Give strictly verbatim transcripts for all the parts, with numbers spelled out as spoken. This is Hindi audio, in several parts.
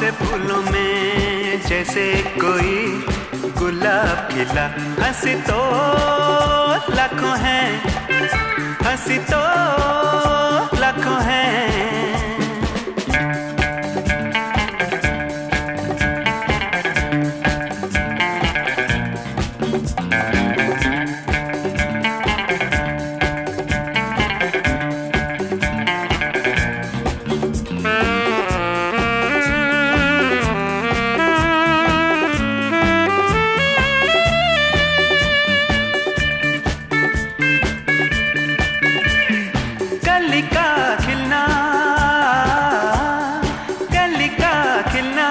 से फूलों में जैसे कोई गुलाब खिला। हंसी तो लाखों हैं, हंसी तो लाखों हैं। कली का खिलना, कली का खिलना,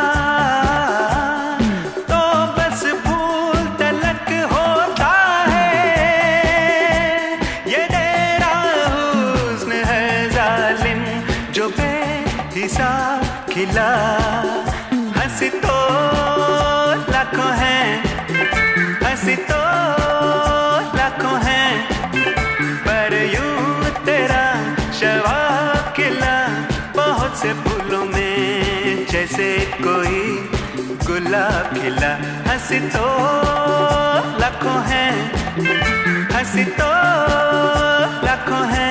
तो बस फूल तलक होता है। ये डेरा हुस्न है जालिम जो बेहिसाब खिला। हंसी तो लाखों हैं, हंसी तो लाखों हैं, पर यूं तेरा शवाब खिला। बहुत से फूलों में जैसे कोई गुलाब खिला। हंसी तो लाखों हैं, हंसी तो लाखों हैं।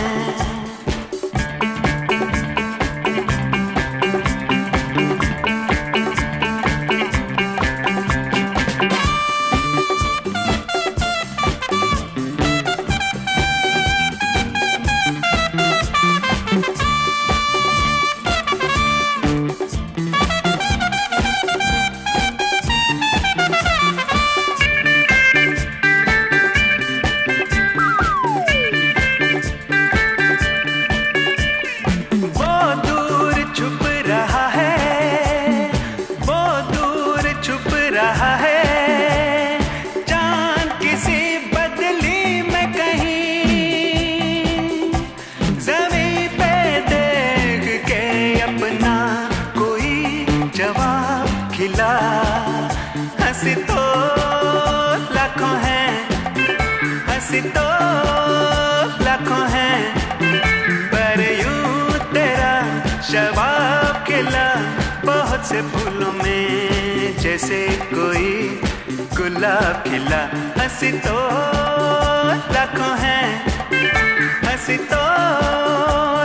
रहा है चांद किसी बदली में कहीं, ज़मीं पे देख के अपना कोई जवाब खिला। हंसी तो लाखों हैं, हंसी तो लाखों हैं, पर यूं तेरा जवाब खिला। बहुत से फूलों में जैसे कोई गुलाब खिला। हंसी तो लाखों हैं, हंसी तो